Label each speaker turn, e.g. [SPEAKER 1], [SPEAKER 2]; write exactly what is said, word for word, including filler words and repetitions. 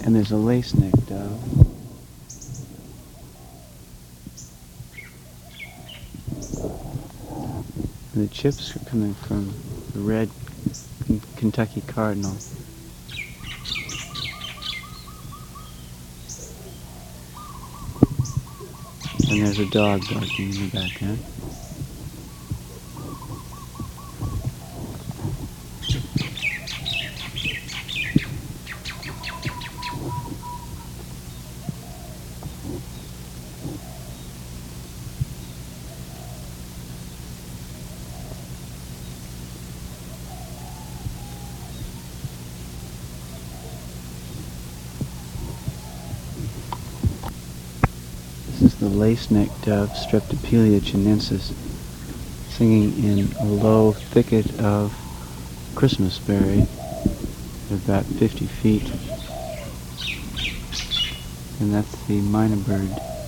[SPEAKER 1] And there's a lace-neck dove. And the chips are coming from the red Kentucky cardinal. And there's a dog barking in the background. This is the lace-necked dove, Streptopelia chinensis, singing in a low thicket of Christmasberry at about fifty feet. And that's the myna bird.